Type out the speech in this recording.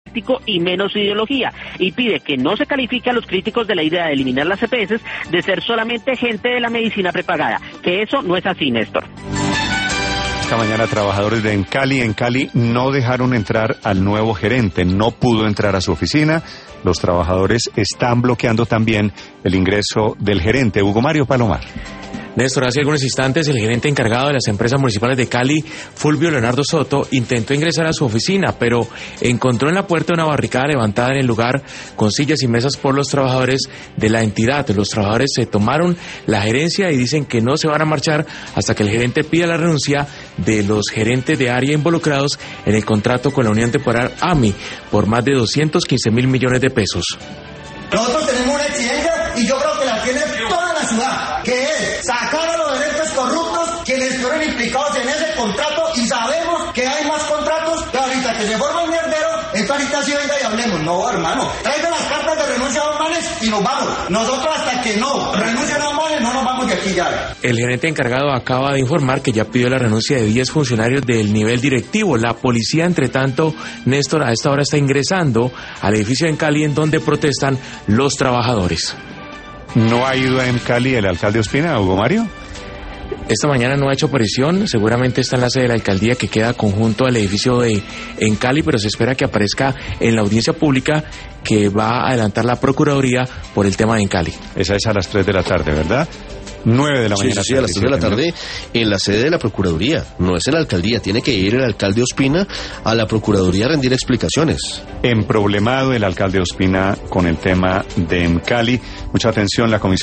y menos ideología, y pide que no se califique a los críticos de la idea de eliminar las EPS de ser solamente gente de la medicina prepagada, que eso no es así, Néstor. Esta mañana trabajadores de Encali no dejaron entrar al nuevo gerente, no pudo entrar a su oficina. Los trabajadores están bloqueando también el ingreso del gerente, Hugo Mario Palomar. Néstor, hace algunos instantes el gerente encargado de las empresas municipales de Cali, Fulvio Leonardo Soto, intentó ingresar a su oficina, pero encontró en la puerta una barricada levantada en el lugar con sillas y mesas por los trabajadores de la entidad. Los trabajadores se tomaron la gerencia y dicen que no se van a marchar hasta que el gerente pida la renuncia de los gerentes de área involucrados en el contrato con la Unión Temporal AMI por más de 215.000 millones de pesos. Nosotros tenemos una exigencia y yo creo que la tiene toda la ciudad, que es sacar a los gerentes corruptos quienes estuvieron implicados en ese contrato, y sabemos que hay más contratos, que ahorita que se forma el mierdero, esto ahorita sí venga y hablemos. No, hermano, traigan las cartas de renuncia a Don Manes y nos vamos. Nosotros hasta que no renuncien a Don Manes no nos vamos de aquí ya. El gerente encargado acaba de informar que ya pidió la renuncia de 10 funcionarios del nivel directivo. La policía, entre tanto, Néstor, a esta hora está ingresando al edificio en Cali en donde protestan los trabajadores. ¿No ha ido en Cali el alcalde Ospina, Hugo Mario? Esta mañana no ha hecho aparición, seguramente está en la sede de la alcaldía que queda conjunto al edificio en Cali, pero se espera que aparezca en la audiencia pública que va a adelantar la Procuraduría por el tema de Cali. Esa es a las 3 de la tarde, ¿verdad? 9 de la mañana. Sí, a las 3 de la tarde en la sede de la Procuraduría. No es en la alcaldía, tiene que ir el alcalde Ospina a la Procuraduría a rendir explicaciones. Emproblemado el alcalde Ospina con el tema de Cali. Mucha atención, la comisión